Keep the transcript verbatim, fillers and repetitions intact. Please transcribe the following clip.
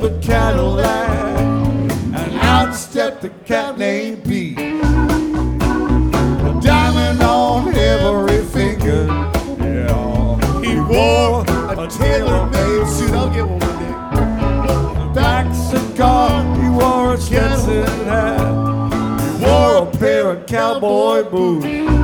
of a Cadillac, and out stepped the cat named Pete. A diamond on every finger, yeah. He wore a tailor-made suit. I'll get one one day. Back cigar, he wore a Stetson hat. He wore a pair of cowboy boots.